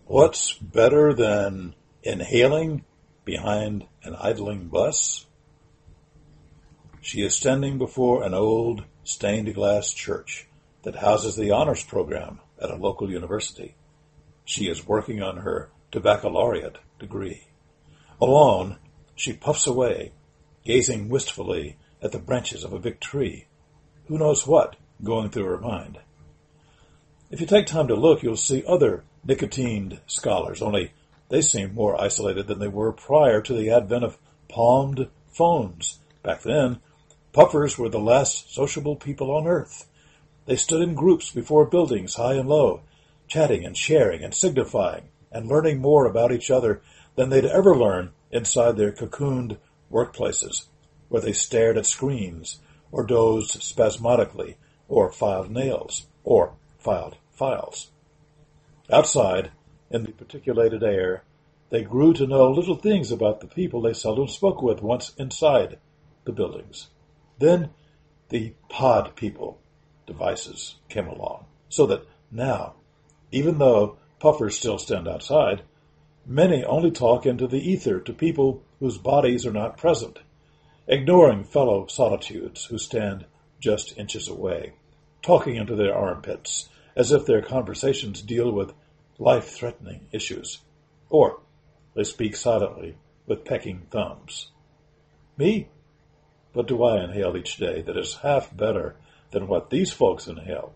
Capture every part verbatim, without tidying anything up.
What's better than inhaling behind an idling bus? She is standing before an old stained-glass church that houses the honors program at a local university. She is working on her baccalaureate degree. Alone, she puffs away, gazing wistfully at the branches of a big tree. Who knows what going through her mind? If you take time to look, you'll see other nicotined scholars, only they seem more isolated than they were prior to the advent of palmed phones. Back then, puffers were the last sociable people on earth. They stood in groups before buildings high and low, chatting and sharing and signifying and learning more about each other than they'd ever learn inside their cocooned workplaces, where they stared at screens or dozed spasmodically or filed nails or filed files. Outside, in the particulated air, they grew to know little things about the people they seldom spoke with once inside the buildings. Then the pod people devices came along, so that now, even though puffers still stand outside, many only talk into the ether to people whose bodies are not present, ignoring fellow solitudes who stand just inches away, talking into their armpits as if their conversations deal with life-threatening issues, or they speak silently with pecking thumbs. Me? What do I inhale each day that is half better than what these folks inhale?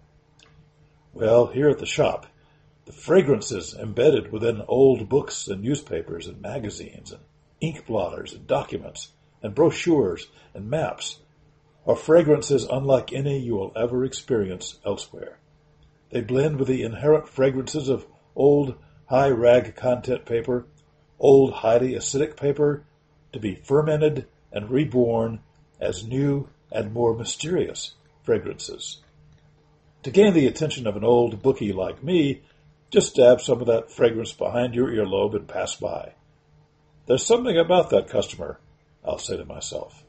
Well, here at the shop, the fragrances embedded within old books and newspapers and magazines and ink blotters and documents and brochures and maps are fragrances unlike any you will ever experience elsewhere. They blend with the inherent fragrances of old high-rag content paper, old highly acidic paper, to be fermented and reborn as new and more mysterious fragrances. To gain the attention of an old bookie like me, just dab some of that fragrance behind your earlobe and pass by. There's something about that customer, I'll say to myself.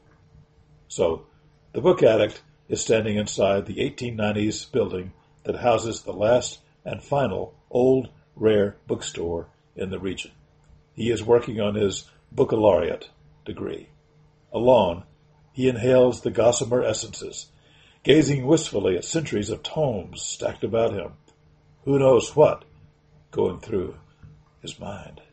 So, the book addict is standing inside the eighteen nineties building that houses the last and final old, rare bookstore in the region. He is working on his baccalaureate degree. Alone, he inhales the gossamer essences, gazing wistfully at centuries of tomes stacked about him. Who knows what going through his mind?